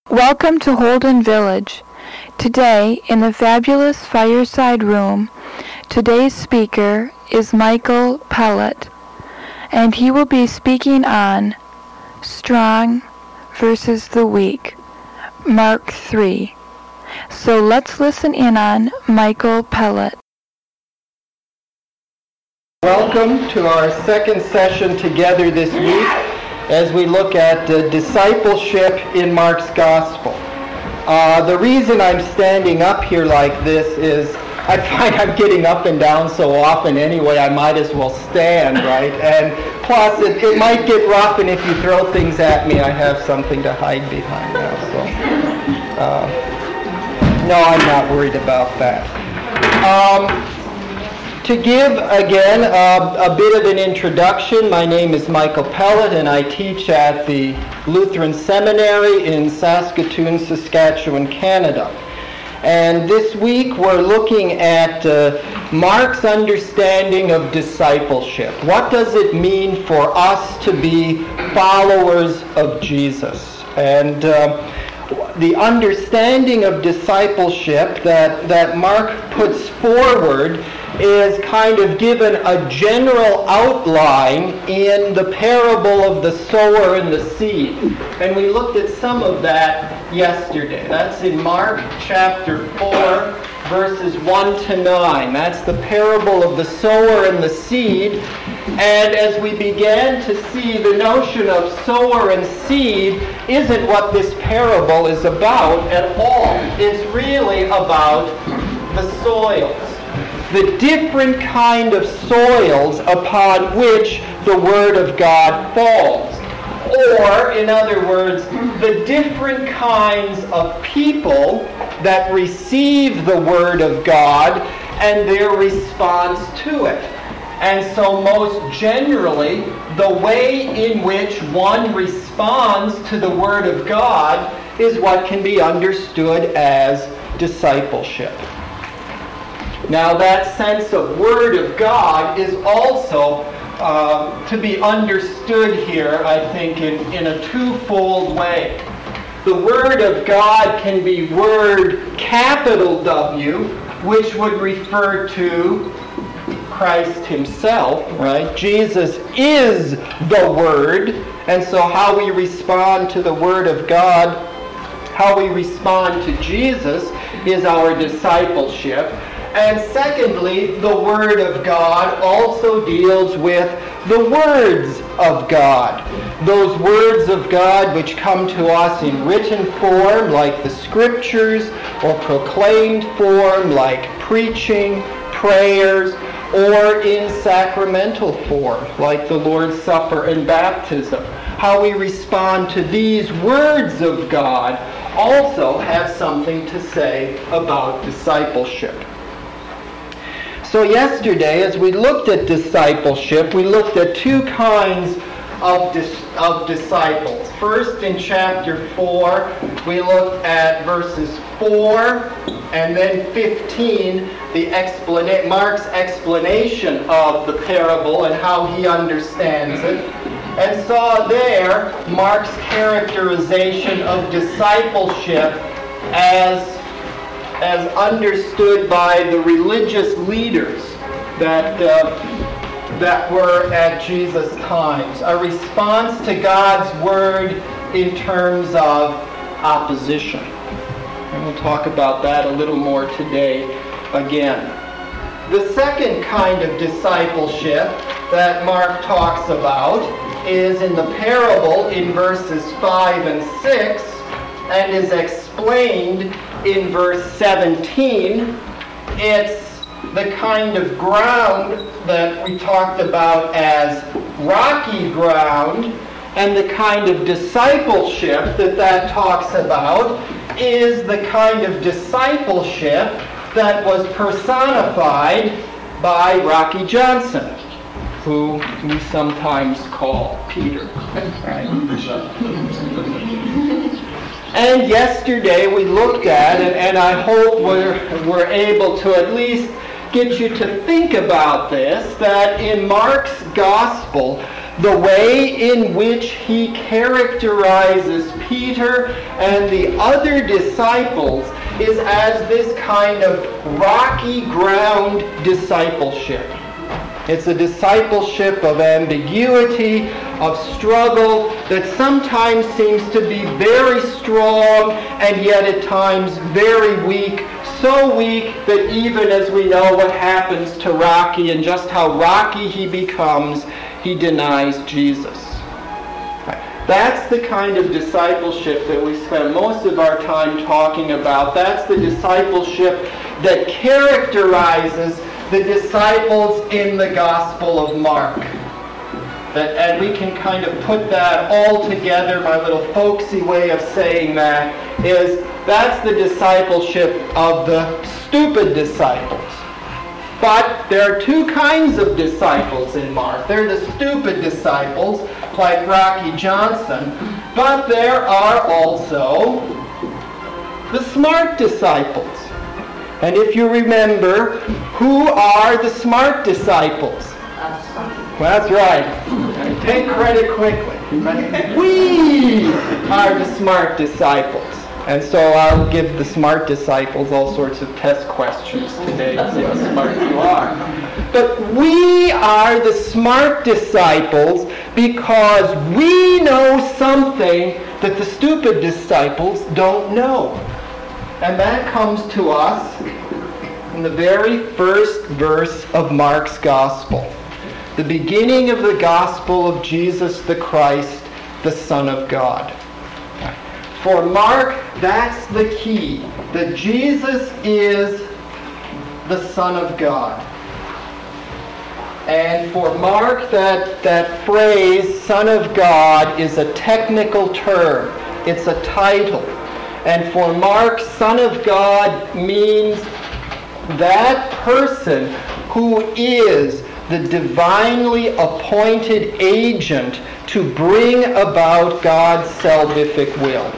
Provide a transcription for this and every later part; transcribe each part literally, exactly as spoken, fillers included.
Welcome to Holden Village. Today, in the fabulous fireside room, today's speaker is Michael Pellet, and he will be speaking on Strong versus the Weak, Mark three. So let's listen in on Michael Pellet. Welcome to our second session together this week as we look at uh, discipleship in Mark's Gospel. Uh, the reason I'm standing up here like this is I find I'm getting up and down so often anyway, I might as well stand, right? And plus, it, it might get rough, and if you throw things at me, I have something to hide behind now. So, uh, no, I'm not worried about that. Um, To give, again, uh, a bit of an introduction, my name is Michael Pellet, and I teach at the Lutheran Seminary in Saskatoon, Saskatchewan, Canada. And this week we're looking at uh, Mark's understanding of discipleship. What does it mean for us to be followers of Jesus? And uh, the understanding of discipleship that, that Mark puts forward is kind of given a general outline in the parable of the sower and the seed. And we looked at some of that yesterday. That's in Mark chapter four, verses one to nine. That's the parable of the sower and the seed. And as we began to see, the notion of sower and seed isn't what this parable is about at all. It's really about the soils. The different kind of soils upon which the Word of God falls. Or, in other words, the different kinds of people that receive the Word of God and their response to it. And so most generally, the way in which one responds to the Word of God is what can be understood as discipleship. Now that sense of Word of God is also uh, to be understood here, I think, in, in a twofold way. The Word of God can be Word capital W, which would refer to Christ himself, right? Jesus is the Word, and so how we respond to the Word of God, how we respond to Jesus is our discipleship. And secondly, the Word of God also deals with the words of God. Those words of God which come to us in written form, like the Scriptures, or proclaimed form, like preaching, prayers, or in sacramental form, like the Lord's Supper and baptism. How we respond to these words of God also has something to say about discipleship. So yesterday, as we looked at discipleship, we looked at two kinds of, dis- of disciples. First, in chapter four, we looked at verses four and then fifteen, the explana- Mark's explanation of the parable and how he understands it, and saw there Mark's characterization of discipleship as as understood by the religious leaders that uh, that were at Jesus' times. A response to God's Word in terms of opposition. And we'll talk about that a little more today again. The second kind of discipleship that Mark talks about is in the parable in verses five and six, and is explained in verse seventeen. It's the kind of ground that we talked about as rocky ground, and the kind of discipleship that that talks about is the kind of discipleship that was personified by Rocky Johnson, who we sometimes call Peter. Right? And yesterday we looked at, and, and I hope we're, we're able to at least get you to think about this, that in Mark's Gospel, The way in which he characterizes Peter and the other disciples is as this kind of rocky ground discipleship. It's a discipleship of ambiguity, of struggle, that sometimes seems to be very strong and yet at times very weak. So weak that even as we know what happens to Rocky and just how rocky he becomes, he denies Jesus. That's the kind of discipleship that we spend most of our time talking about. That's the discipleship that characterizes the disciples in the Gospel of Mark. That, and we can kind of put that all together. My little folksy way of saying that is that's the discipleship of the stupid disciples. But there are two kinds of disciples in Mark. There are the stupid disciples, like Rocky Johnson, but there are also the smart disciples. And if you remember, who are the smart disciples? Well, that's right. Take credit quickly. We are the smart disciples. And so I'll give the smart disciples all sorts of test questions today to see how smart you are. But we are the smart disciples because we know something that the stupid disciples don't know. And that comes to us in the very first verse of Mark's Gospel. The beginning of the Gospel of Jesus the Christ, the Son of God. For Mark, that's the key, that Jesus is the Son of God. And for Mark, that, that phrase, Son of God, is a technical term. It's a title. And for Mark, Son of God means that person who is the divinely appointed agent to bring about God's salvific will.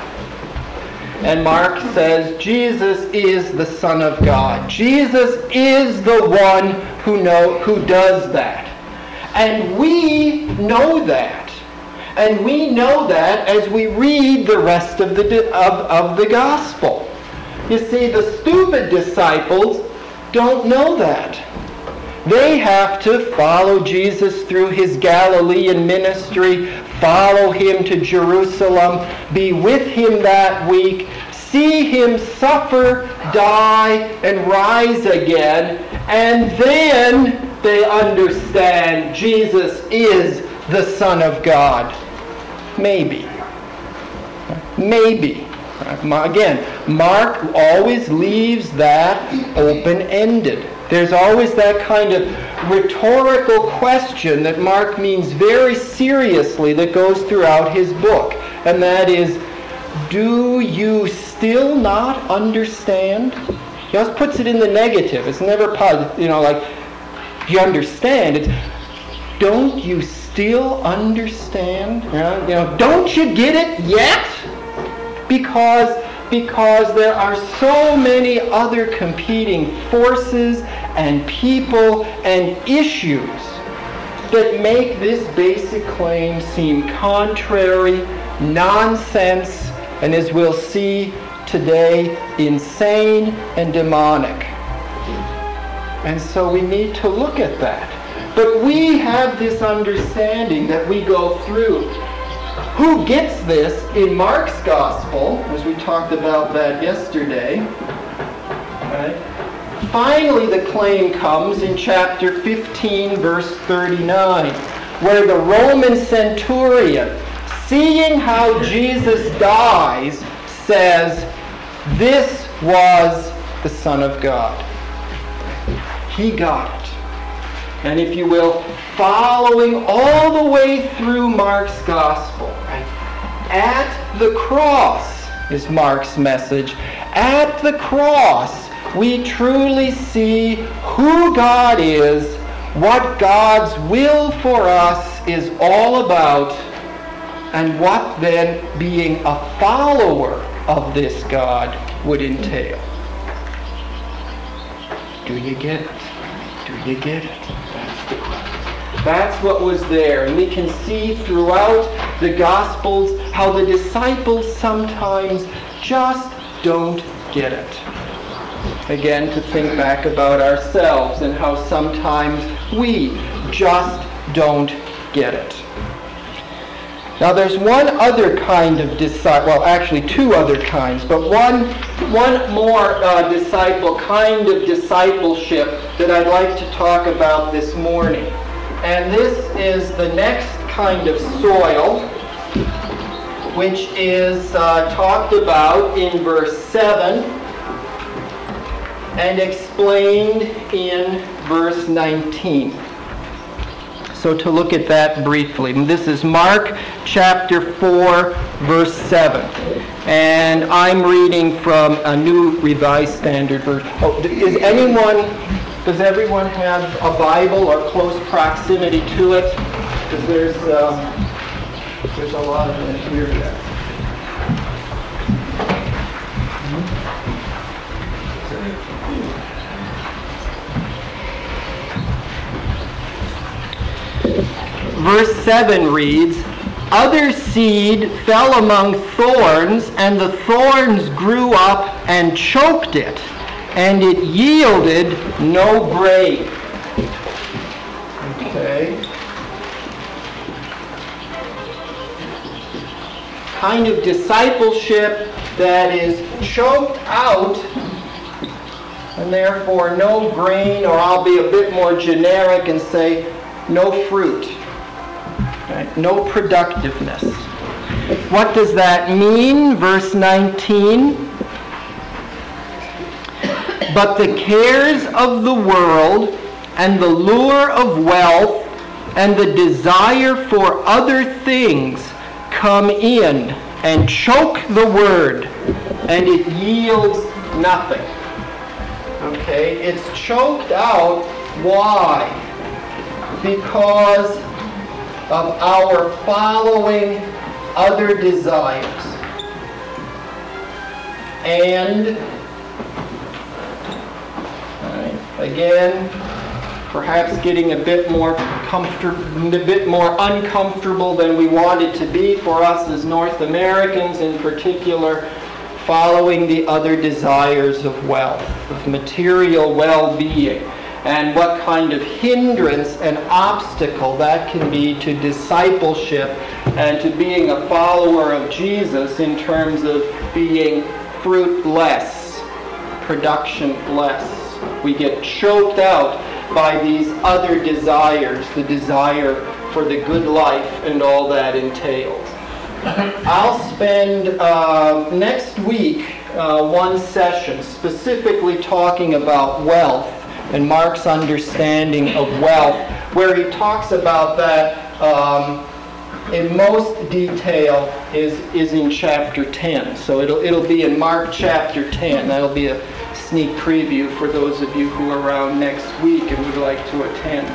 And Mark says Jesus is the Son of God. Jesus is the one who know who does that. And we know that. And we know that as we read the rest of the of, of the gospel. You see, the stupid disciples don't know that. They have to follow Jesus through his Galilean ministry, follow him to Jerusalem, be with him that week, see him suffer, die, and rise again, and then they understand Jesus is the Son of God. Maybe. Maybe. Again, Mark always leaves that open-ended. There's always that kind of rhetorical question that Mark means very seriously that goes throughout his book. And that is, do you still not understand? He just puts it in the negative. It's never positive. You know, like, do you understand? It's, don't you still understand? You know, you know, don't you get it yet? Because Because there are so many other competing forces and people and issues that make this basic claim seem contrary, nonsense, and as we'll see today, insane and demonic. And so we need to look at that. But we have this understanding that we go through. Who gets this in Mark's Gospel, as we talked about that yesterday. Right? Finally, the claim comes in chapter fifteen, verse thirty-nine, where the Roman centurion, seeing how Jesus dies, says, this was the Son of God. He got it. And if you will, following all the way through Mark's Gospel, right? At the cross is Mark's message. At the cross, we truly see who God is, what God's will for us is all about, and what then being a follower of this God would entail. Do you get it? Do you get it? That's the question. That's what was there. And we can see throughout the Gospels how the disciples sometimes just don't get it. Again, to think back about ourselves and how sometimes we just don't get it. Now there's one other kind of disciple, well actually two other kinds, but one, one more uh, disciple, kind of discipleship that I'd like to talk about this morning. And this is the next kind of soil, which is uh, talked about in verse seven and explained in verse nineteen. So to look at that briefly. This is Mark chapter four, verse seven. And I'm reading from a New Revised Standard Version. Oh, is anyone, does everyone have a Bible or close proximity to it? Because there's, uh, there's a lot of it here. Verse seven reads, "Other seed fell among thorns, and the thorns grew up and choked it, and it yielded no grain." Okay. Kind of discipleship that is choked out, and therefore no grain, or I'll be a bit more generic and say no fruit. Right? No productiveness. What does that mean? Verse nineteen. "But the cares of the world and the lure of wealth and the desire for other things come in and choke the word, and it yields nothing." Okay, it's choked out. Why? Because of our following other desires. And, right, again, perhaps getting a bit more comfort, a bit more uncomfortable than we want it to be for us as North Americans in particular, following the other desires of wealth, of material well-being. And what kind of hindrance and obstacle that can be to discipleship and to being a follower of Jesus in terms of being fruitless, productionless. We get choked out by these other desires, the desire for the good life and all that entails. I'll spend uh, next week uh, one session specifically talking about wealth and Mark's understanding of wealth, where he talks about that um, in most detail is is in chapter ten. So it'll it'll be in Mark chapter ten. That'll be a sneak preview for those of you who are around next week and would like to attend.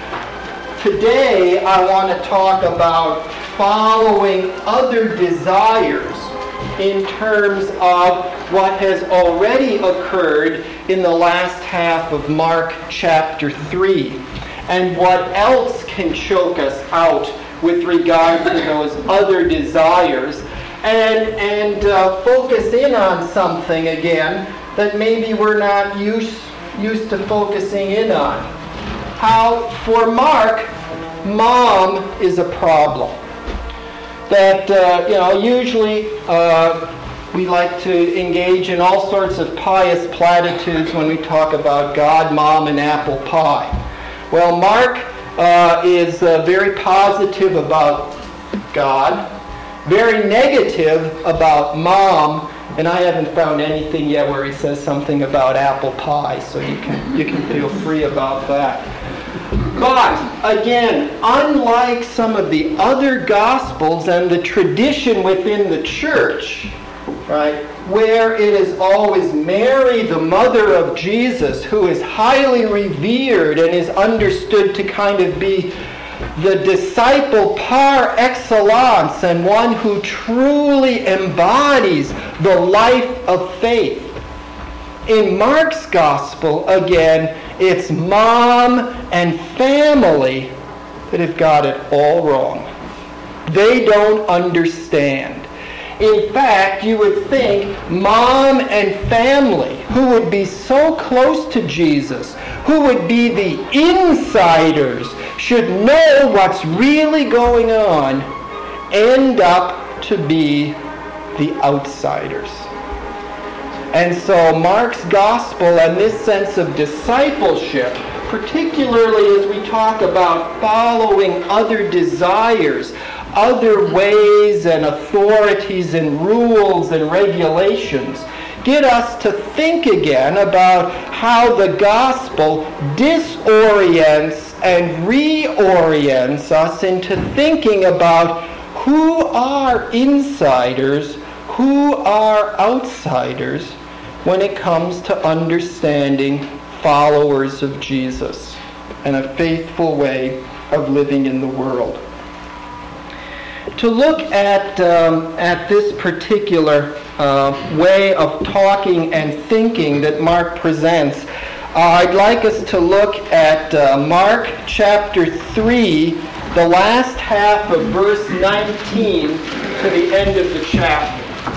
Today I want to talk about following other desires in terms of what has already occurred in the last half of Mark chapter three, and what else can choke us out with regard to those other desires, and, and uh, focus in on something again that maybe we're not used, used to focusing in on. How, for Mark, mom is a problem. That, uh, you know, usually uh, we like to engage in all sorts of pious platitudes when we talk about God, mom, and apple pie. Well, Mark uh, is uh, very positive about God, very negative about mom, and I haven't found anything yet where he says something about apple pie, so you can you can feel free about that. But, again, unlike some of the other Gospels and the tradition within the church, right, where it is always Mary, the mother of Jesus, who is highly revered and is understood to kind of be the disciple par excellence and one who truly embodies the life of faith. In Mark's Gospel, again, it's mom and family that have got it all wrong. They don't understand. In fact, you would think mom and family, who would be so close to Jesus, who would be the insiders, should know what's really going on, end up to be the outsiders. And so Mark's gospel and this sense of discipleship, particularly as we talk about following other desires, other ways and authorities and rules and regulations, get us to think again about how the gospel disorients and reorients us into thinking about who are insiders, who are outsiders when it comes to understanding followers of Jesus and a faithful way of living in the world. To look at um, at this particular uh, way of talking and thinking that Mark presents, uh, I'd like us to look at uh, Mark chapter three, the last half of verse nineteen to the end of the chapter.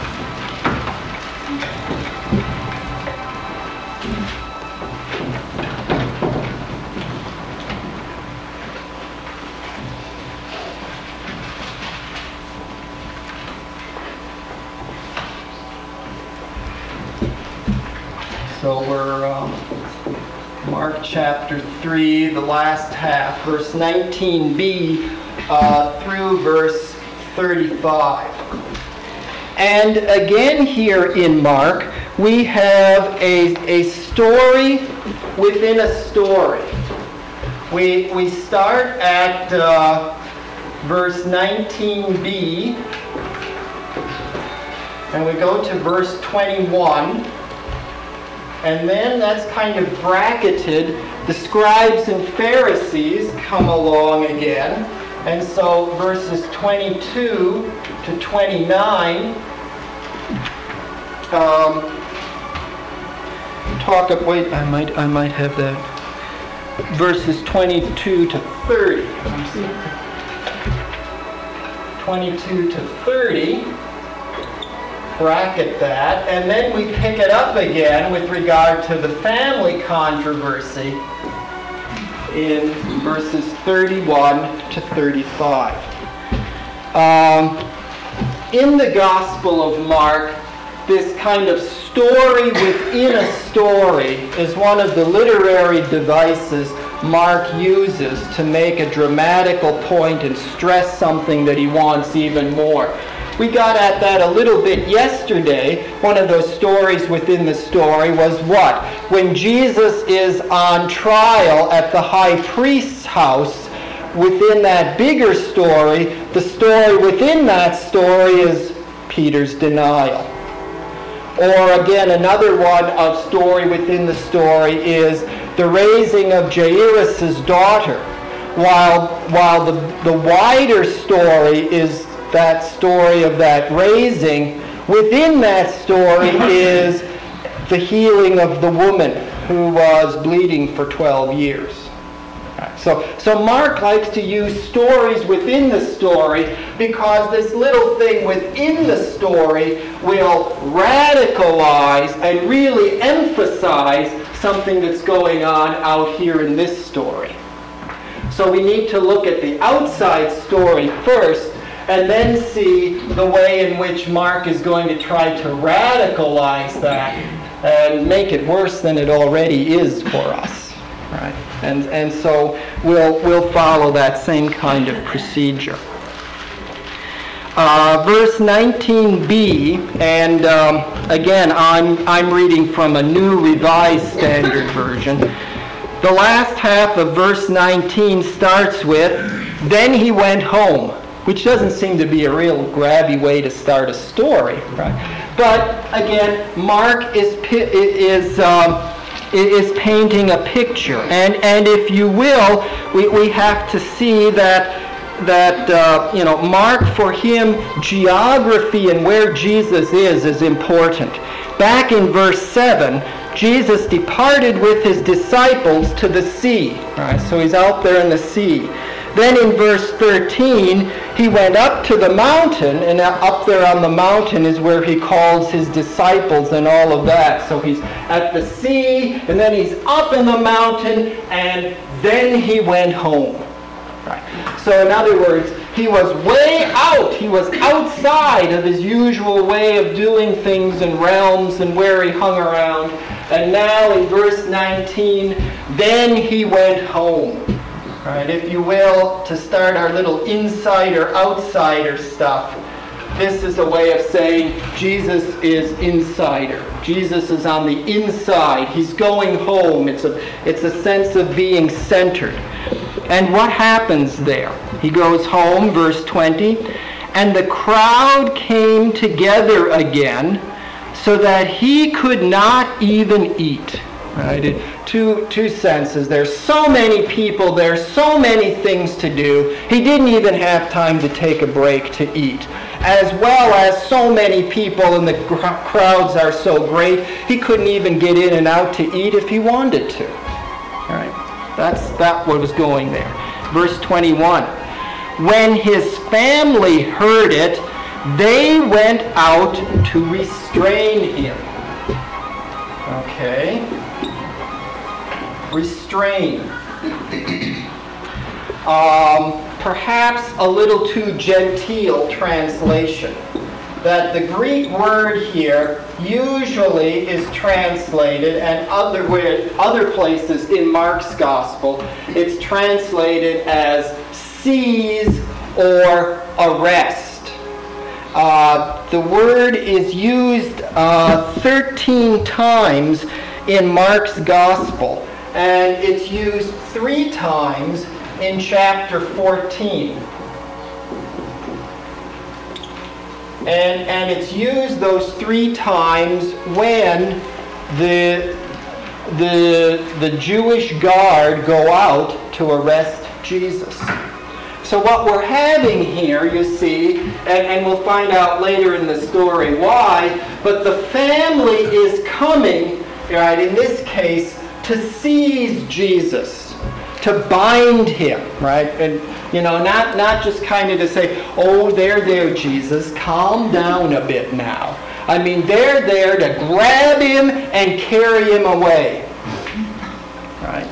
So we're um, Mark chapter three, the last half, verse nineteen b uh, through verse thirty-five. And again here in Mark, we have a, a story within a story. We, we start at uh, verse nineteen b, and we go to verse twenty-one. And then that's kind of bracketed. The scribes and Pharisees come along again. And so verses twenty-two to twenty-nine um, talk of, wait, I might I might have that. Verses twenty-two to thirty. twenty-two to thirty. Bracket that, and then we pick it up again with regard to the family controversy in verses thirty-one to thirty-five. Um, in the Gospel of Mark, this kind of story within a story is one of the literary devices Mark uses to make a dramatical point and stress something that he wants even more. We got at that a little bit yesterday. One of those stories within the story was what? When Jesus is on trial at the high priest's house, within that bigger story, the story within that story is Peter's denial. Or again, another one of story within the story is the raising of Jairus' daughter. While, while the, the wider story is that story of that raising, within that story is the healing of the woman who was bleeding for twelve years. So, so Mark likes to use stories within the story because this little thing within the story will radicalize and really emphasize something that's going on out here in this story. So we need to look at the outside story first, and then see the way in which Mark is going to try to radicalize that and make it worse than it already is for us. Right? And and so we'll we'll follow that same kind of procedure. Uh, verse nineteen b, and um, again I'm I'm reading from a New Revised Standard Version. The last half of verse nineteen starts with, "Then he went home," which doesn't seem to be a real grabby way to start a story, right? But again, Mark is is um, is painting a picture, and and if you will, we, we have to see that that uh, you know Mark, for him, geography and where Jesus is is important. Back in verse seven, Jesus departed with his disciples to the sea. Right, so he's out there in the sea. Then in verse thirteen, he went up to the mountain, and up there on the mountain is where he calls his disciples and all of that. So he's at the sea, and then he's up in the mountain, and then he went home. Right. So in other words, he was way out. He was outside of his usual way of doing things and realms and where he hung around. And now in verse nineteen, then he went home. Right, if you will, to start our little insider-outsider stuff. This is a way of saying Jesus is insider. Jesus is on the inside. He's going home. It's a, it's a sense of being centered. And what happens there? He goes home, verse twenty, and the crowd came together again so that he could not even eat. Right? It, two, two senses. There's so many people, there's so many things to do. He didn't even have time to take a break to eat. As well as so many people and the gr- crowds are so great, he couldn't even get in and out to eat if he wanted to. All right? That's that what was going there. Verse twenty-one. When his family heard it, they went out to restrain him. Okay. Restrain. Um, perhaps a little too genteel translation. That the Greek word here usually is translated, and other where, other places in Mark's Gospel, it's translated as seize or arrest. Uh, the word is used uh, thirteen times in Mark's Gospel. And it's used three times in chapter fourteen. And, and it's used those three times when the, the, the Jewish guard go out to arrest Jesus. So what we're having here, you see, and, and we'll find out later in the story why, but the family is coming, right, in this case, to seize Jesus, to bind him, right? And, you know, not, not just kind of to say, oh, there, there, Jesus, calm down a bit now. I mean, they're there to grab him and carry him away, right?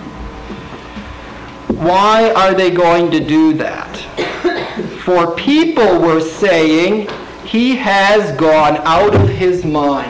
Why are they going to do that? For people were saying, he has gone out of his mind.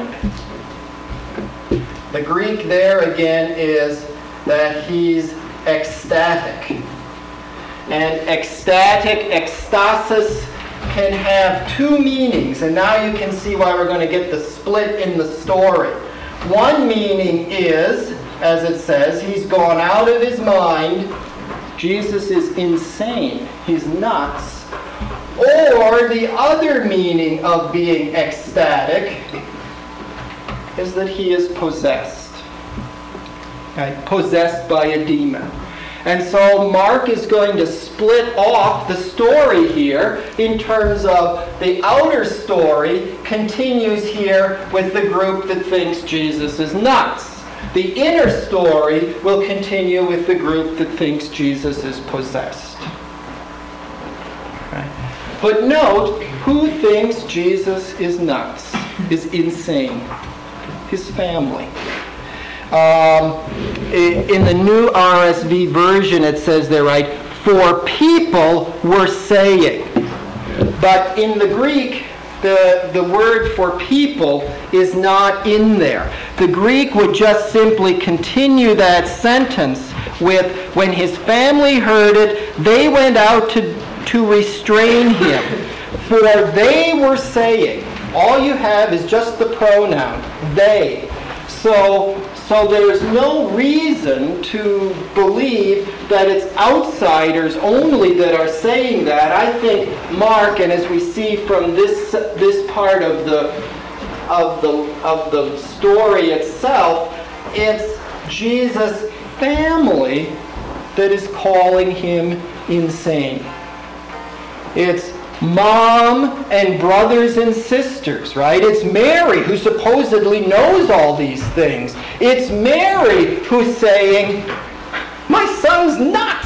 The Greek there again is that he's ecstatic. And ecstatic, ecstasis, can have two meanings. And now you can see why we're going to get the split in the story. One meaning is, as it says, he's gone out of his mind. Jesus is insane. He's nuts. Or the other meaning of being ecstatic is that he is possessed. Right? Possessed by a demon. And so Mark is going to split off the story here in terms of the outer story continues here with the group that thinks Jesus is nuts. The inner story will continue with the group that thinks Jesus is possessed. Right? But note, who thinks Jesus is nuts, is insane? His family. Um, in the new R S V version, it says there, right, for people were saying. But in the Greek, the, the word for people is not in there. The Greek would just simply continue that sentence with, when his family heard it, they went out to, to restrain him. For they were saying. All you have is just the pronoun, they. So, so there's no reason to believe that it's outsiders only that are saying that. I think Mark, and as we see from this this part of the of the of the story itself, it's Jesus' family that is calling him insane. It's mom and brothers and sisters, right? It's Mary who supposedly knows all these things. It's Mary who's saying, my son's nuts.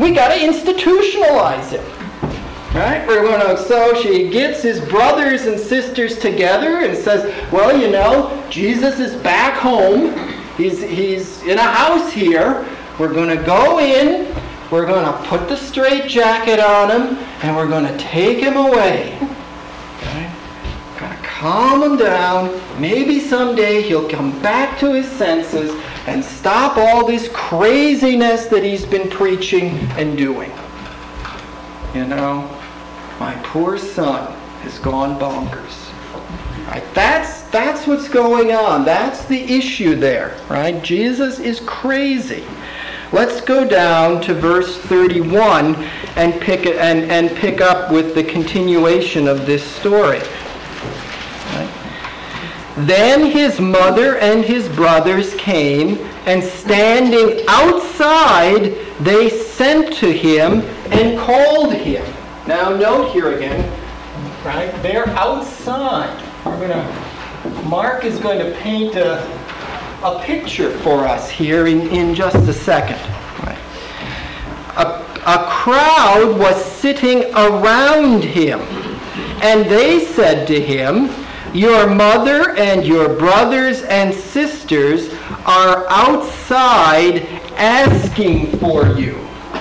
We got to institutionalize him. Right? We're going to, so she gets his brothers and sisters together and says, well, you know, Jesus is back home. He's, he's in a house here. We're going to go in. We're going to put the straitjacket on him. And we're going to take him away. Okay? Going to calm him down. Maybe someday he'll come back to his senses and stop all this craziness that he's been preaching and doing. You know? My poor son has gone bonkers. Right? That's, that's what's going on. That's the issue there. Right? Jesus is crazy. Let's go down to verse thirty-one and pick, and, and pick up with the continuation of this story. Right? Then his mother and his brothers came, and standing outside, they sent to him and called him. Now note here again, right? They're outside. We're gonna, Mark is going to paint a, a picture for us here in, in just a second. Right? A, a crowd was sitting around him, and they said to him, your mother and your brothers and sisters are outside asking for you.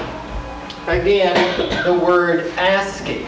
Again, the word asking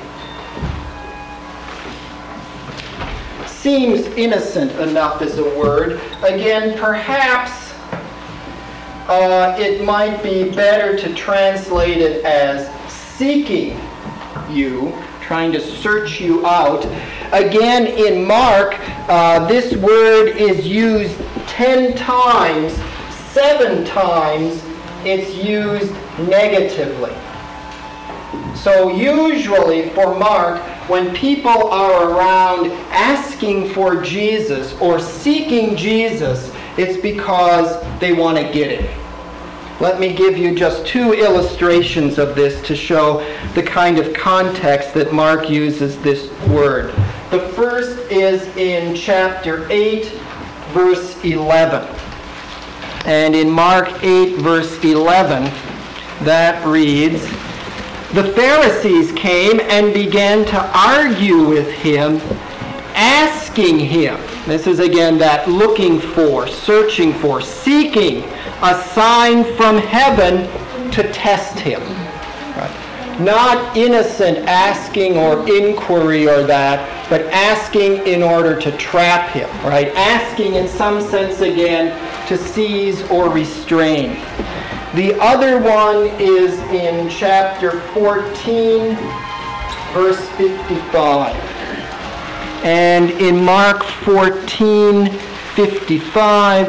seems innocent enough as a word. Again, perhaps uh, it might be better to translate it as seeking you, trying to search you out. Again, in Mark, uh, this word is used ten times. Seven times it's used negatively. So usually for Mark, when people are around asking for Jesus or seeking Jesus, it's because they want to get it. Let me give you just two illustrations of this to show the kind of context that Mark uses this word. The first is in chapter eight, verse eleven. And in Mark eight, verse eleven, that reads, the Pharisees came and began to argue with him, asking him, this is again that looking for, searching for, seeking a sign from heaven to test him. Right? Not innocent asking or inquiry or that, but asking in order to trap him. Right? Asking in some sense again to seize or restrain. The other one is in chapter fourteen, verse fifty-five. And in Mark fourteen, fifty-five,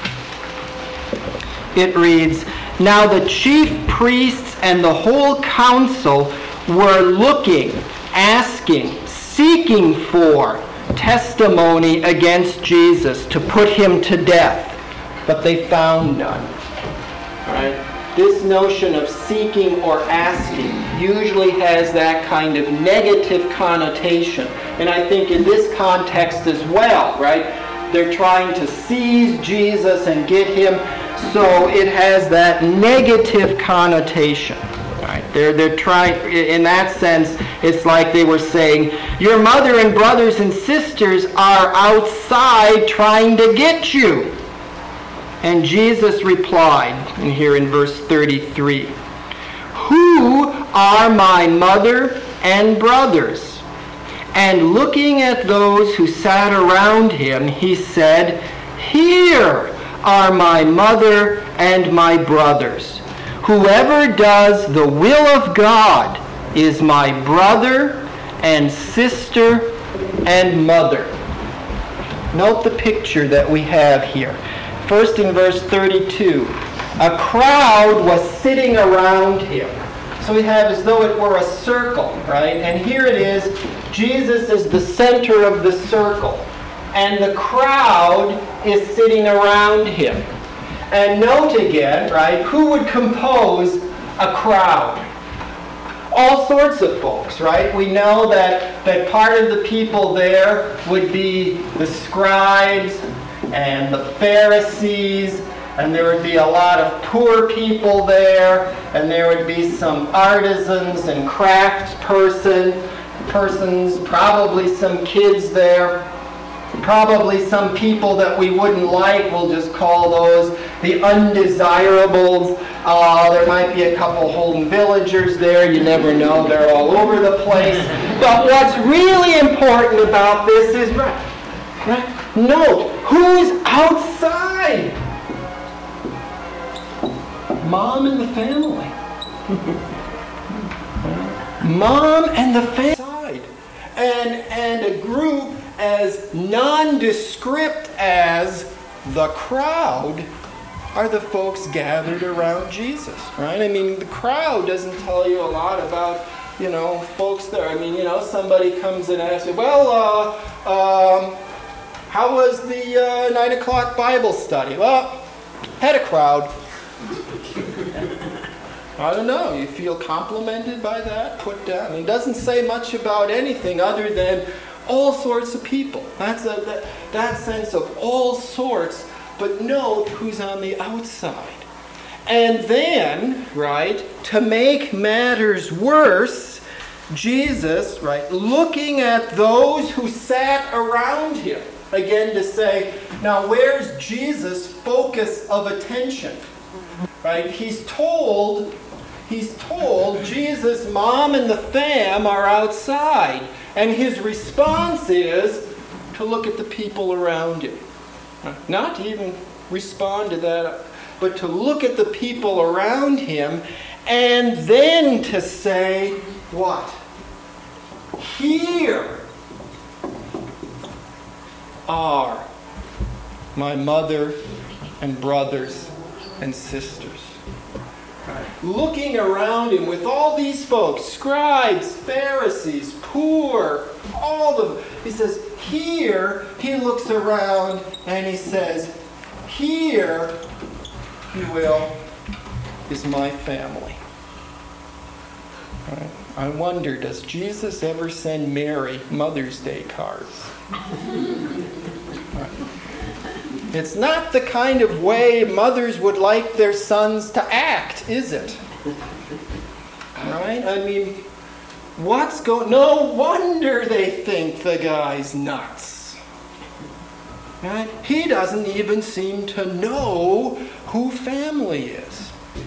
it reads, now the chief priests and the whole council were looking, asking, seeking for testimony against Jesus to put him to death, but they found none. Right? This notion of seeking or asking usually has that kind of negative connotation. And I think in this context as well, right? They're trying to seize Jesus and get him, so it has that negative connotation. Right? They're, they're trying, in that sense, it's like they were saying, your mother and brothers and sisters are outside trying to get you. And Jesus replied, and here in verse thirty-three, who are my mother and brothers? And looking at those who sat around him, he said, here are my mother and my brothers. Whoever does the will of God is my brother and sister and mother. Note the picture that we have here. First in verse thirty-two, a crowd was sitting around him. So we have as though it were a circle, right? And here it is, Jesus is the center of the circle. And the crowd is sitting around him. And note again, right, who would compose a crowd? All sorts of folks, right? We know that, that part of the people there would be the scribes and the Pharisees and there would be a lot of poor people there, and there would be some artisans and crafts person, persons, probably some kids there, probably some people that we wouldn't like. We'll just call those the undesirables. Uh, there might be a couple Holden villagers there. You never know. They're all over the place. But what's really important about this is, right, right, note, who's outside? Mom and the family. Mom and the family. And, and a group as nondescript as the crowd are the folks gathered around Jesus, right? I mean, the crowd doesn't tell you a lot about, you know, folks there. I mean, you know, somebody comes and asks you, well, uh, um, how was the uh, nine o'clock Bible study? Well, had a crowd. I don't know. You feel complimented by that? Put down. I mean, it doesn't say much about anything other than all sorts of people. That's a, that, that sense of all sorts, but note who's on the outside. And then, right, to make matters worse, Jesus, right, looking at those who sat around him, again to say, now where's Jesus' focus of attention? Right? He's told, he's told Jesus, Mom, and the fam are outside. And his response is to look at the people around him. Not to even respond to that, but to look at the people around him and then to say, what? Here are my mother and brothers and sisters. Looking around him with all these folks, scribes, Pharisees, poor, all of them. He says, here, he looks around and he says, here, if you will, is my family. Right? I wonder, does Jesus ever send Mary Mother's Day cards? Right. It's not the kind of way mothers would like their sons to act, is it? Right? I mean, what's going... No wonder they think the guy's nuts. Right? He doesn't even seem to know who family is.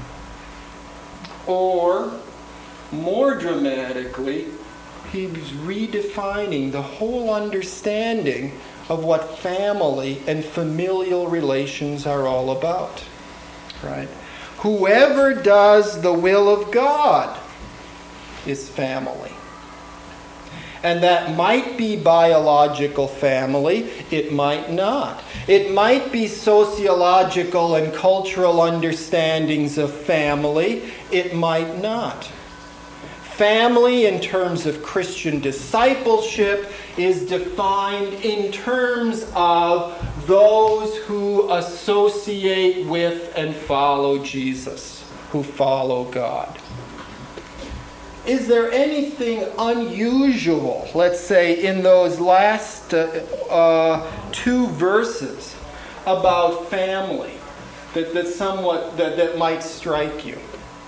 Or, more dramatically, he's redefining the whole understanding of what family and familial relations are all about. Right? Whoever does the will of God is family. And that might be biological family, it might not. It might be sociological and cultural understandings of family, it might not. Family, in terms of Christian discipleship, is defined in terms of those who associate with and follow Jesus, who follow God. Is there anything unusual, let's say, in those last uh, uh, two verses about family that, that somewhat that, that might strike you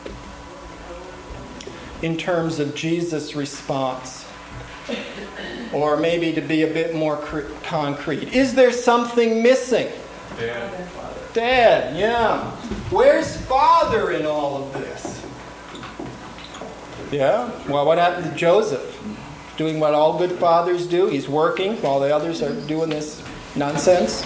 in terms of Jesus' response? Or maybe to be a bit more cr- concrete. Is there something missing? Dad. Dad, yeah. Where's Father in all of this? Yeah? Well, what happened to Joseph? Doing what all good fathers do. He's working while the others are doing this nonsense.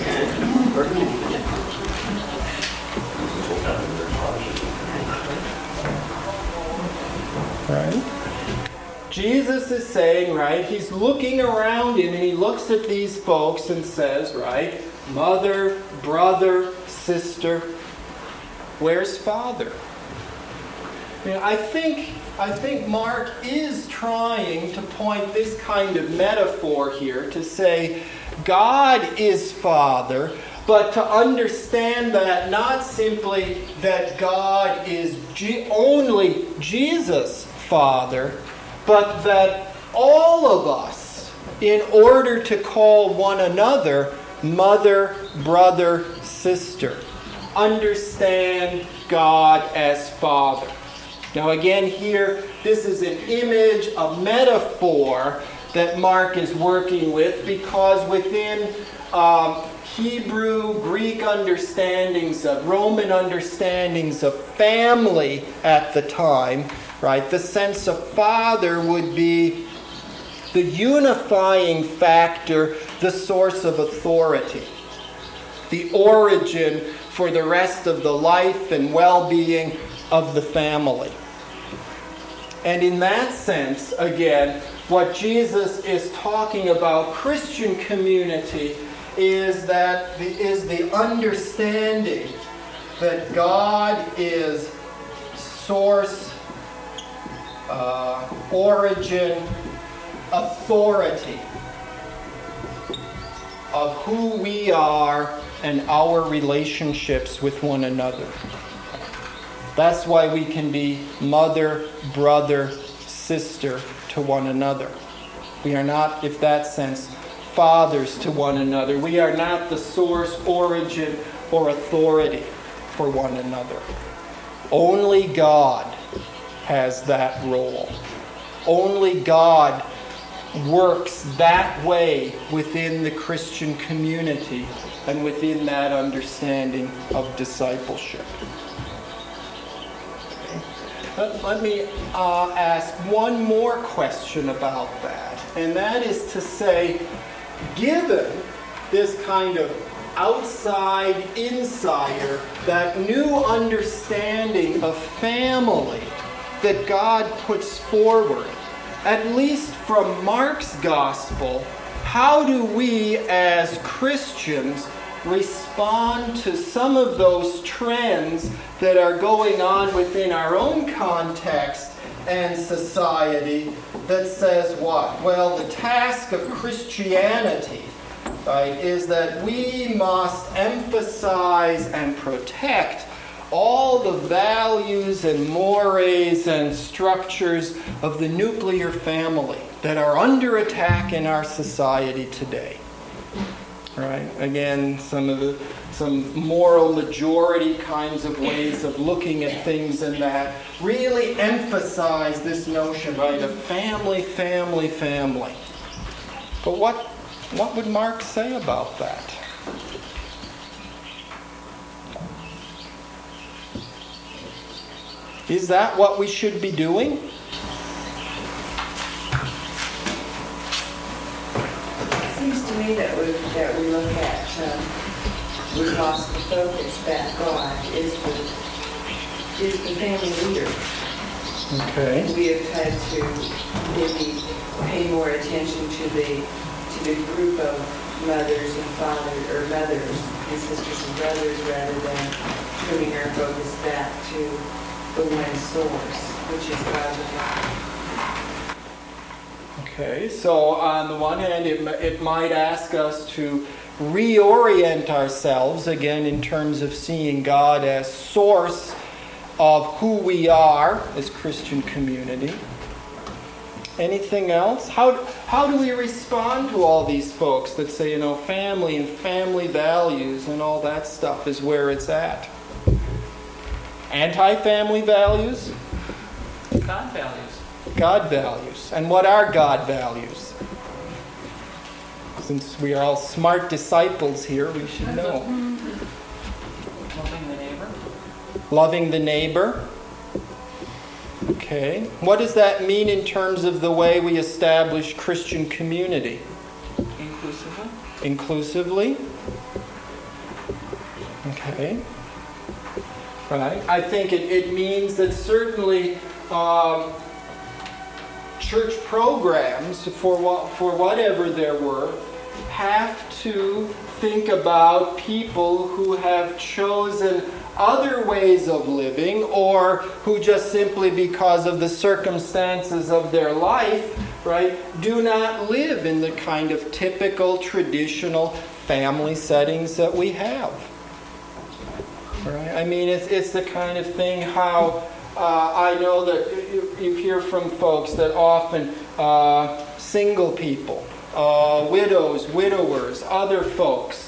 Right? Jesus is saying, right, he's looking around him and he looks at these folks and says, right, mother, brother, sister, where's Father? You know, I think I think Mark is trying to point this kind of metaphor here to say God is Father, but to understand that not simply that God is G- only Jesus' Father, but that all of us, in order to call one another mother, brother, sister, understand God as Father. Now again here, this is an image, a metaphor that Mark is working with, because within um, Hebrew, Greek understandings of, Roman understandings of family at the time, right, the sense of father would be the unifying factor, the source of authority, the origin for the rest of the life and well-being of the family. And in that sense, again, what Jesus is talking about, Christian community, is that the, is the understanding that God is source, uh, origin, authority of who we are and our relationships with one another. That's why we can be mother, brother, sister to one another. We are not, if that sense, fathers to one another. We are not the source, origin, or authority for one another. Only God has that role. Only God works that way within the Christian community and within that understanding of discipleship. Let, let me uh, ask one more question about that, and that is to say, given this kind of outside insider, that new understanding of family that God puts forward, at least from Mark's gospel, how do we as Christians respond to some of those trends that are going on within our own context and society that says what? Well, the task of Christianity, right, is that we must emphasize and protect all the values and mores and structures of the nuclear family that are under attack in our society today. Right? Again, some of the some moral majority kinds of ways of looking at things, and that really emphasize this notion, right, of family, family, family. But what what would Mark say about that? Is that what we should be doing? It seems to me that we that we look at um, we've lost the focus that God is the is the family leader. Okay. We have had to maybe pay more attention to the to the group of mothers and fathers, or mothers and sisters and brothers, rather than turning our focus back to the one source, which is God the Father. Okay, so on the one hand, it, it might ask us to reorient ourselves, again, in terms of seeing God as source of who we are as Christian community. Anything else? How, how do we respond to all these folks that say, you know, family and family values and all that stuff is where it's at? Anti-family values? God values. God values. And what are God values? Since we are all smart disciples here, we should know. Loving the neighbor. Loving the neighbor. Okay. What does that mean in terms of the way we establish Christian community? Inclusively. Inclusively. Okay. Right. I think it, it means that certainly um, church programs, for what, for whatever they're worth, have to think about people who have chosen other ways of living, or who just simply because of the circumstances of their life, right, do not live in the kind of typical traditional family settings that we have. Right? I mean, it's it's the kind of thing how uh, I know that you, you hear from folks that often uh, single people, uh, widows, widowers, other folks,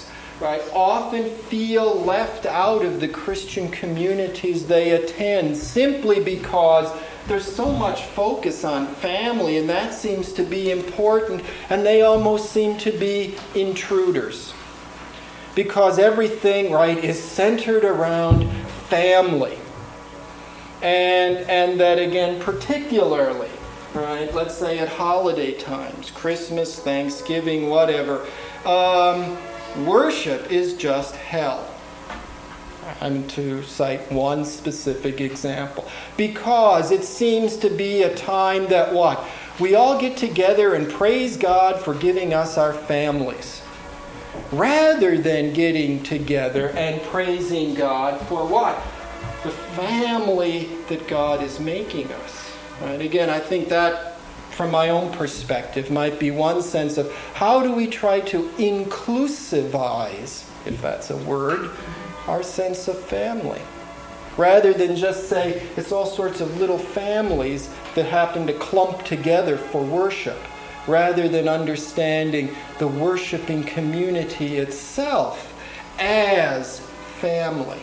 right, often feel left out of the Christian communities they attend simply because there's so much focus on family, and that seems to be important, and they almost seem to be intruders. Because everything, right, is centered around family. And and that again, particularly, right, let's say at holiday times, Christmas, Thanksgiving, whatever, um, worship is just hell. I'm to cite one specific example. Because it seems to be a time that what? We all get together and praise God for giving us our families. Rather than getting together and praising God for what? The family that God is making us. Right? Again, I think that, from my own perspective, might be one sense of how do we try to inclusivize, if that's a word, our sense of family. Rather than just say it's all sorts of little families that happen to clump together for worship. Rather than understanding the worshiping community itself as family.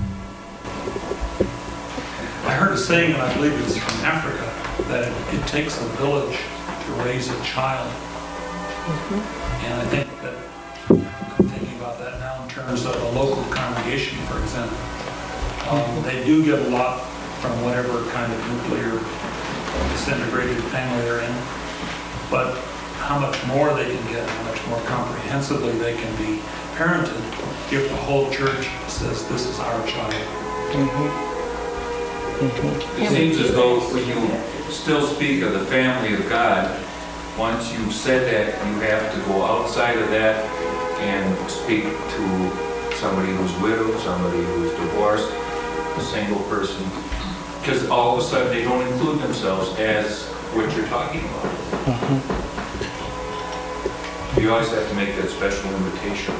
I heard a saying, and I believe it's from Africa, that it, it takes a village to raise a child. Mm-hmm. And I think that, I'm thinking about that now in terms of a local congregation, for example. Um, they do get a lot from whatever kind of nuclear disintegrated family they're in. But how much more they can get, how much more comprehensively they can be parented if the whole church says this is our child. Mm-hmm. Mm-hmm. It seems as though when you still speak of the family of God, once you've said that, you have to go outside of that and speak to somebody who's widowed, somebody who's divorced, a single person, because all of a sudden they don't include themselves as what you're talking about. Mm-hmm. You always have to make that special invitation.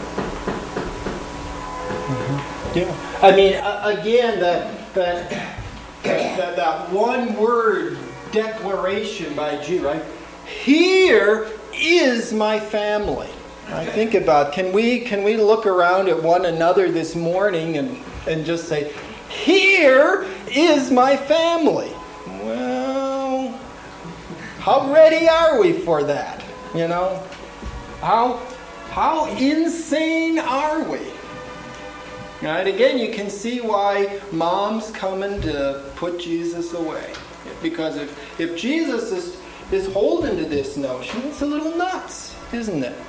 Mm-hmm. Yeah. I mean, uh, again, that, that, that, that one word declaration by Jude, right? Here is my family. I think about, can we can we look around at one another this morning and, and just say, here is my family. Well, how ready are we for that? You know? How, how insane are we? Right? Again, you can see why mom's coming to put Jesus away. Because if, if Jesus is, is holding to this notion, it's a little nuts, isn't it?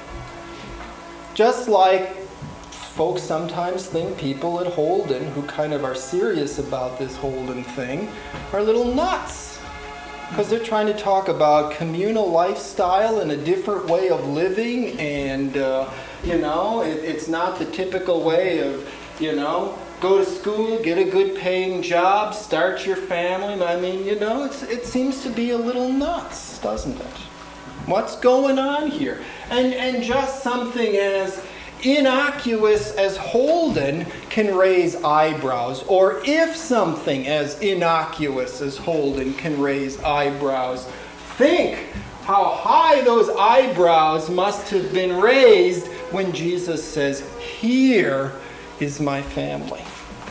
Just like folks sometimes think people at Holden who kind of are serious about this Holden thing are little nuts. Because they're trying to talk about communal lifestyle and a different way of living, and, uh, you know, it, it's not the typical way of, you know, go to school, get a good paying job, start your family. I mean, you know, it's, it seems to be a little nuts, doesn't it? What's going on here? And, and just something as innocuous as Holden can raise eyebrows, or if something as innocuous as Holden can raise eyebrows, think how high those eyebrows must have been raised when Jesus says, here is my family.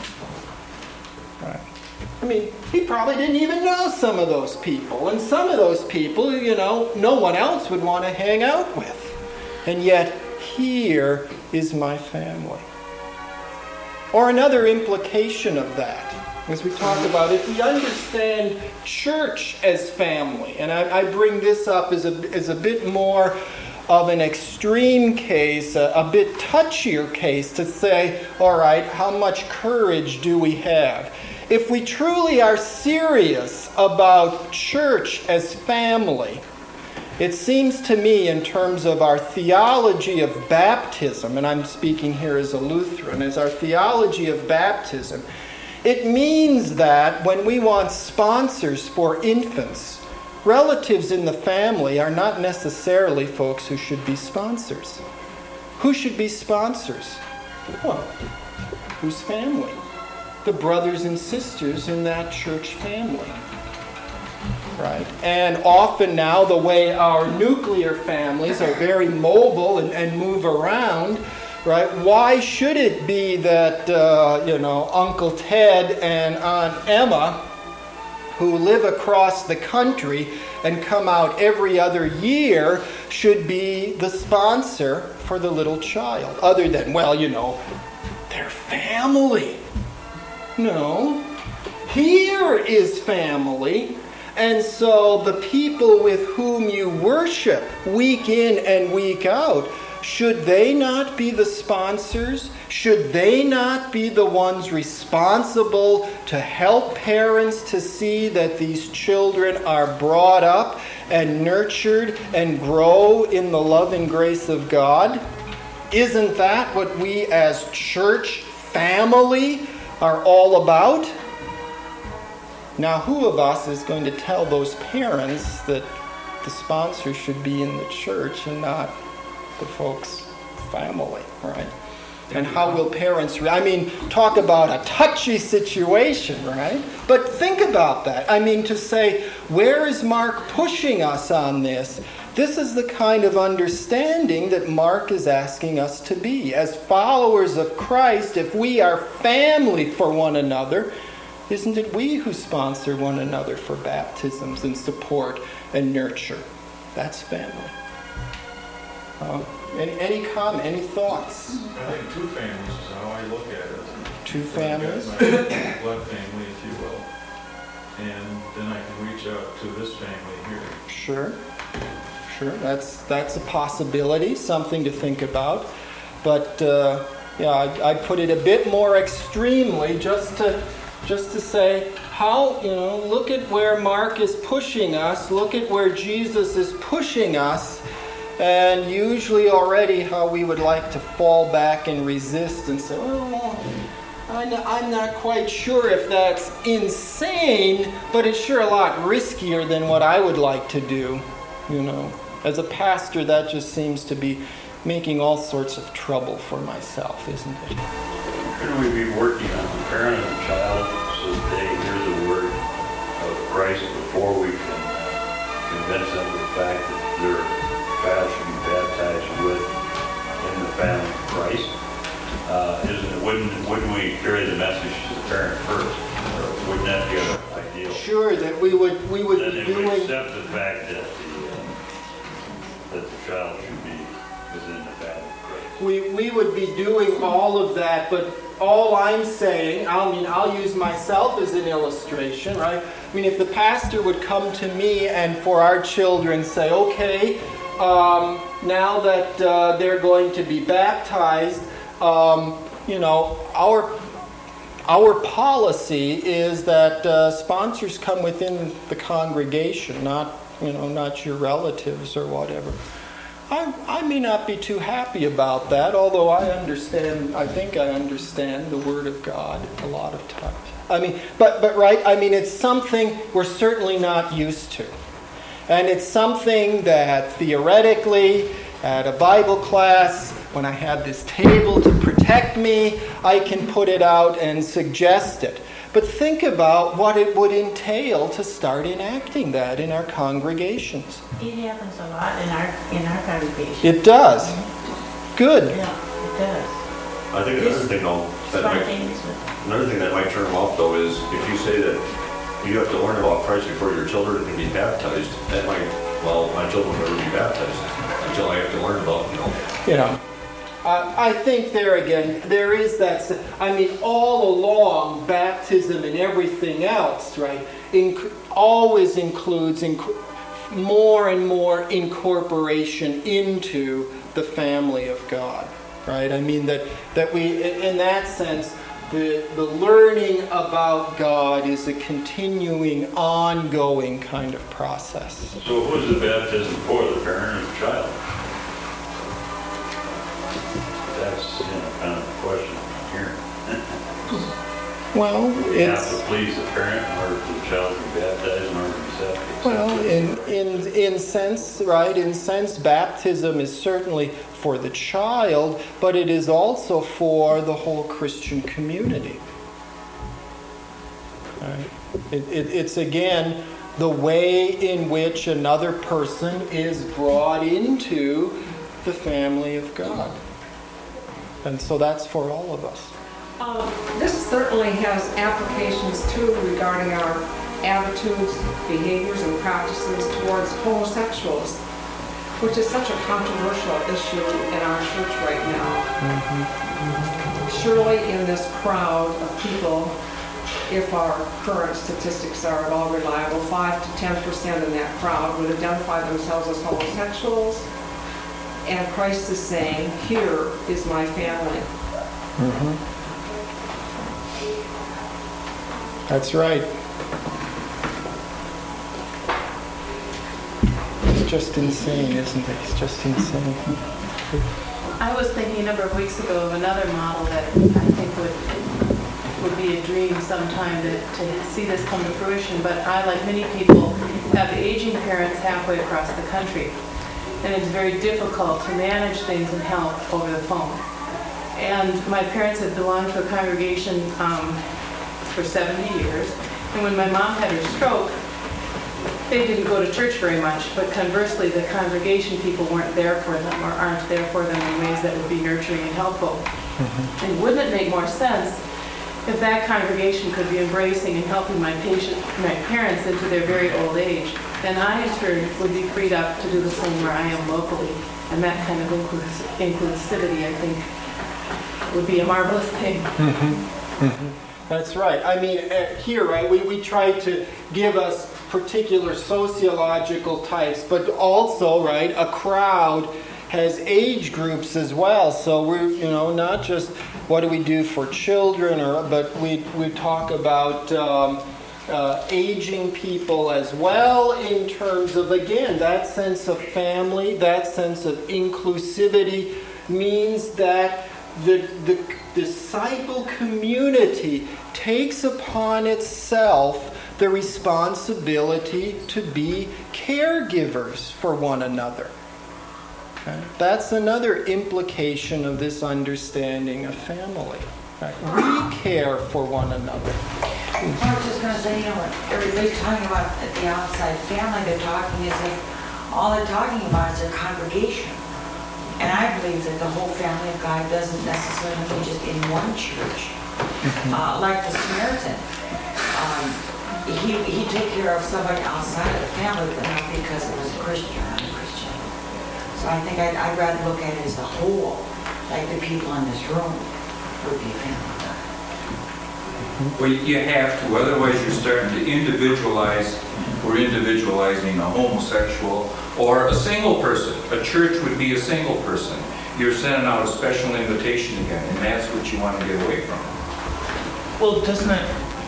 Right. I mean, he probably didn't even know some of those people, and some of those people, you know, no one else would want to hang out with. And yet, here is my family. Or another implication of that, as we talk about, if we understand church as family, and I, I bring this up as a, as a bit more of an extreme case, a, a bit touchier case, to say, all right, how much courage do we have? If we truly are serious about church as family, it seems to me, in terms of our theology of baptism, and I'm speaking here as a Lutheran, as our theology of baptism, it means that when we want sponsors for infants, relatives in the family are not necessarily folks who should be sponsors. Who should be sponsors? Well, whose family? The brothers and sisters in that church family. Right? And often now, the way our nuclear families are very mobile and, and move around, right? Why should it be that, uh, you know, Uncle Ted and Aunt Emma, who live across the country and come out every other year, should be the sponsor for the little child? Other than, well, you know, they're family. No. Here is family. And so the people with whom you worship week in and week out, should they not be the sponsors? Should they not be the ones responsible to help parents to see that these children are brought up and nurtured and grow in the love and grace of God? Isn't that what we as church family are all about? Now, who of us is going to tell those parents that the sponsor should be in the church and not the folks' family, right? And how will parents, re- I mean, talk about a touchy situation, right? But think about that. I mean, to say, where is Mark pushing us on this? This is the kind of understanding that Mark is asking us to be. As followers of Christ, if we are family for one another, isn't it we who sponsor one another for baptisms and support and nurture? That's family. Uh, any, any comment, any thoughts? I think two families is how I look at it. Two families? I've got my blood family, if you will, and then I can reach out to this family here. Sure, sure. That's that's a possibility, something to think about. But uh, yeah, I, I put it a bit more extremely, just to just to say how, you know, look at where Mark is pushing us. Look at where Jesus is pushing us. And usually already how we would like to fall back and resist and say, well, I'm not quite sure if that's insane, but it's sure a lot riskier than what I would like to do. You know, as a pastor, that just seems to be making all sorts of trouble for myself, isn't it? Shouldn't we be working on the parent and the child so that they hear the word of Christ before we can uh, convince them of the fact that their child should be baptized with in the family of Christ? Uh, isn't it, wouldn't, wouldn't we carry the message to the parent first? Or wouldn't that be ideal? Sure, that we would we would then be they doing. would accept the fact that the uh, that the child should be within the family of Christ. We we would be doing all of that, but all I'm saying, I mean, I'll use myself as an illustration, right? I mean, if the pastor would come to me and for our children say, okay, um, now that uh, they're going to be baptized, um, you know, our our policy is that uh, sponsors come within the congregation, not, you know, not your relatives or whatever. I, I may not be too happy about that, although I understand, I think I understand the Word of God a lot of times. I mean, but, but right, I mean, it's something we're certainly not used to. And it's something that theoretically, at a Bible class, when I have this table to protect me, I can put it out and suggest it. But think about what it would entail to start enacting that in our congregations. It happens a lot in our in our congregation. It does. Good. Yeah, it does. I think another thing, though, that might, another thing that might turn them off, though, is if you say that you have to learn about Christ before your children can be baptized, that might, well, my children will never be baptized until I have to learn about, you know. You know. Uh, I think there again, there is that, I mean, all along, baptism and everything else, right, inc- always includes inc- more and more incorporation into the family of God, right? I mean, that, that we, in that sense, the, the learning about God is a continuing, ongoing kind of process. So who is the baptism for, the parent or the child? That's, you know, kind of the question here. Well, we have it's... to please the parent in order for the child to be baptized, in order to be accepted. Well, in, in, in sense, right, in sense, baptism is certainly for the child, but it is also for the whole Christian community. Right? It, it, it's, again, the way in which another person is brought into the family of God. And so that's for all of us. Um, this certainly has applications too regarding our attitudes, behaviors, and practices towards homosexuals, which is such a controversial issue in our church right now. Mm-hmm. Mm-hmm. Surely in this crowd of people, if our current statistics are at all reliable, five to ten percent in that crowd would identify themselves as homosexuals. And Christ is saying, here is my family. Mm-hmm. That's right. It's just insane, isn't it? It's just insane. I was thinking a number of weeks ago of another model that I think would would be a dream sometime to, to see this come to fruition, but I, like many people, have aging parents halfway across the country. And it's very difficult to manage things and help over the phone. And my parents had belonged to a congregation um, for seventy years, and when my mom had her stroke, they didn't go to church very much, but conversely, the congregation people weren't there for them or aren't there for them in ways that would be nurturing and helpful. Mm-hmm. And wouldn't it make more sense if that congregation could be embracing and helping my patient, my parents into their very old age? Then I, in turn, would be freed up to do the same where I am locally. And that kind of inclus- inclusivity, I think, would be a marvelous thing. Mm-hmm. Mm-hmm. That's right. I mean, uh, here, right, we, we try to give us particular sociological types, but also, right, a crowd has age groups as well. So we're, you know, not just what do we do for children, or but we, we talk about um, uh, aging people as well in terms of, again, that sense of family, that sense of inclusivity means that the, the disciple community takes upon itself the responsibility to be caregivers for one another. Okay? That's another implication of this understanding of family. Right? We care for one another. I was just going to say, you know, everybody's talking about the outside family. They're talking as if all they're talking about is their congregation. And I believe that the whole family of God doesn't necessarily be just in one church. Mm-hmm. Uh, like the Samaritan. Um, he, he took care of somebody outside of the family, but not because it was a Christian or not a Christian. So I think I'd, I'd rather look at it as the whole, like the people in this room would be family. Well, you have to, otherwise you're starting to individualize, we're individualizing a homosexual or a single person. A church would be a single person. You're sending out a special invitation again, and that's what you want to get away from. Well, doesn't it,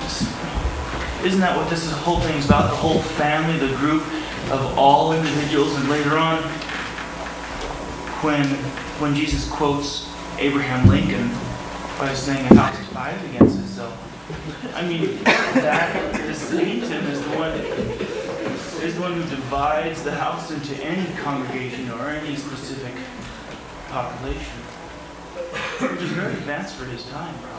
isn't that what this whole thing is about? The whole family, the group of all individuals, and later on, when when Jesus quotes Abraham Lincoln by saying a house divided against itself, I mean, that is Satan is the one is the one who divides the house into any congregation or any specific population. Which is very advanced for his time, probably.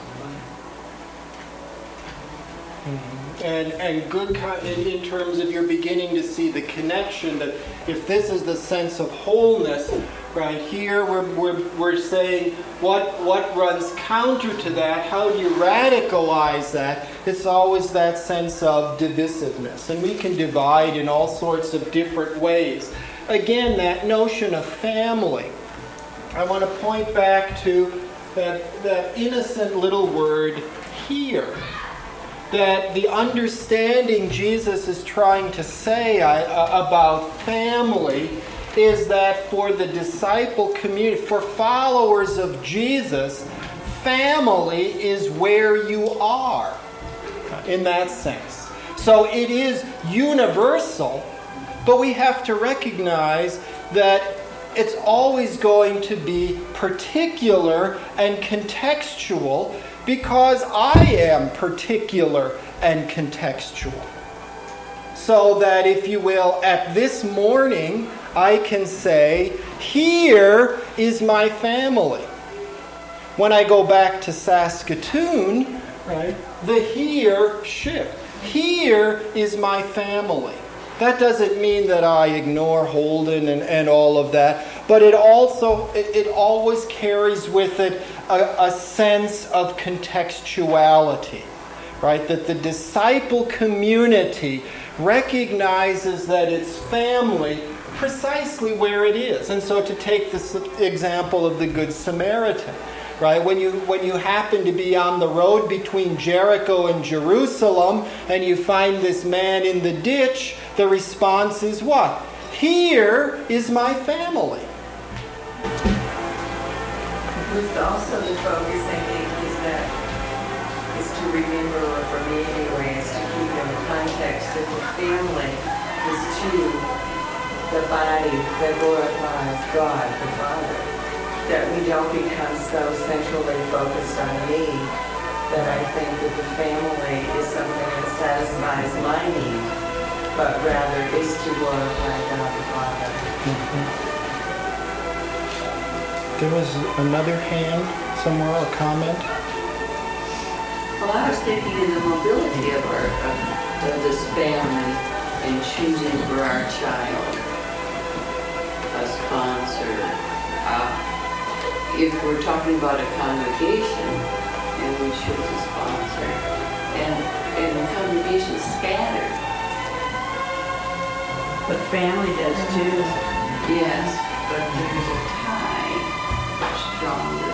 Mm-hmm. And and good co- in, in terms of you're beginning to see the connection that if this is the sense of wholeness, right here we're we're, we're saying what what runs counter to that, how do you radicalize that? It's always that sense of divisiveness. And we can divide in all sorts of different ways. Again, that notion of family. I want to point back to that, that innocent little word here. That the understanding Jesus is trying to say uh, about family is that for the disciple community, for followers of Jesus, family is where you are in that sense. So it is universal, but we have to recognize that it's always going to be particular and contextual because I am particular and contextual. So that, if you will, at this morning, I can say, here is my family. When I go back to Saskatoon, right, the here shift. Here is my family. That doesn't mean that I ignore Holden and, and all of that, but it also, it, it always carries with it a, a sense of contextuality, right? That the disciple community recognizes that it's family precisely where it is. And so to take this example of the Good Samaritan, right? When you when you happen to be on the road between Jericho and Jerusalem and you find this man in the ditch, the response is what? Here is my family. With also the focus, I think, is that is to remember, or for me anyway, is to keep in the context that the family is to the body that glorifies God the Father. That we don't become so centrally focused on me that I think that the family is something that satisfies my need, but rather is to glorify God the Father. Mm-hmm. There was another hand somewhere, a comment? Well, I was thinking in the mobility of our of, of this family and choosing for our child a sponsor. Uh, if we're talking about a congregation and we choose a sponsor, and and the congregation's scattered. But family does too. Yes, but there's a tie stronger.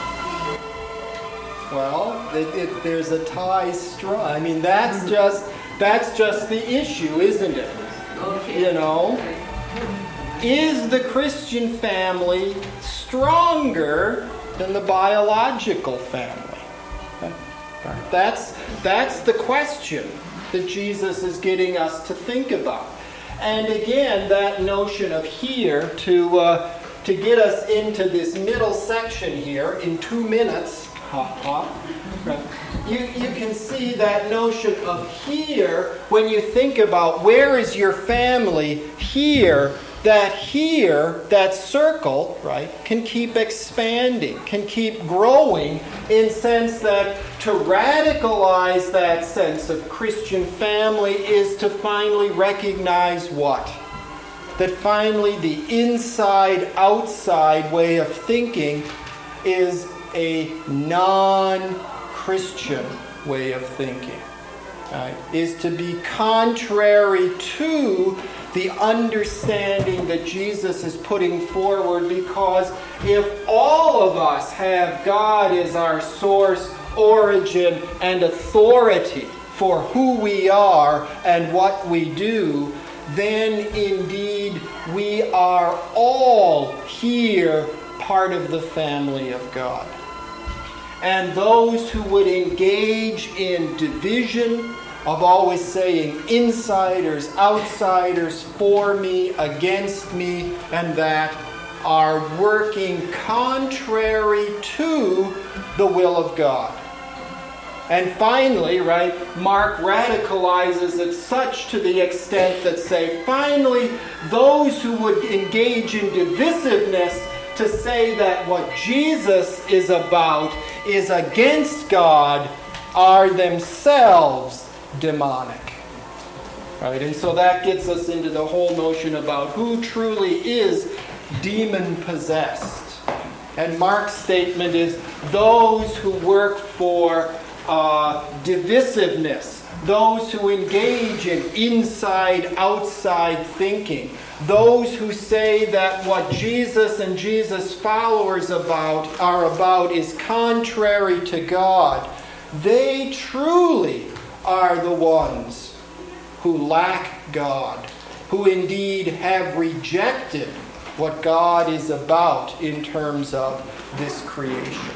Well, it, it, there's a tie strong. I mean, that's just that's just the issue, isn't it? Okay. You know, is the Christian family stronger than the biological family? That's that's the question that Jesus is getting us to think about. And again, that notion of here to uh, to get us into this middle section here in two minutes. Ha ha. Right. You you can see that notion of here when you think about where is your family here. That here, that circle, right, can keep expanding, can keep growing in sense that to radicalize that sense of Christian family is to finally recognize what? That finally the inside-outside way of thinking is a non-Christian way of thinking. Right? Is to be contrary to the understanding that Jesus is putting forward, because if all of us have God as our source, origin, and authority for who we are and what we do, then indeed we are all here part of the family of God. And those who would engage in division, of always saying insiders, outsiders, for me, against me, and that, are working contrary to the will of God. And finally, right, Mark radicalizes it such to the extent that say, finally, those who would engage in divisiveness to say that what Jesus is about is against God are themselves demonic. Right? And so that gets us into the whole notion about who truly is demon-possessed. And Mark's statement is those who work for uh, divisiveness, those who engage in inside-outside thinking, those who say that what Jesus and Jesus' followers about are about is contrary to God, they truly are the ones who lack God, who indeed have rejected what God is about in terms of this creation.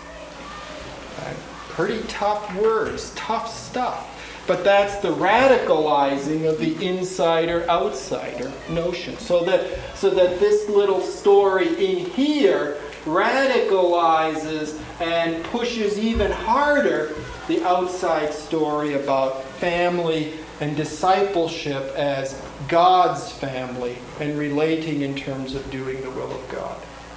Right? Pretty tough words, tough stuff. But that's the radicalizing of the insider-outsider notion. So that, so that this little story in here radicalizes and pushes even harder the outside story about family and discipleship as God's family and relating in terms of doing the will of God.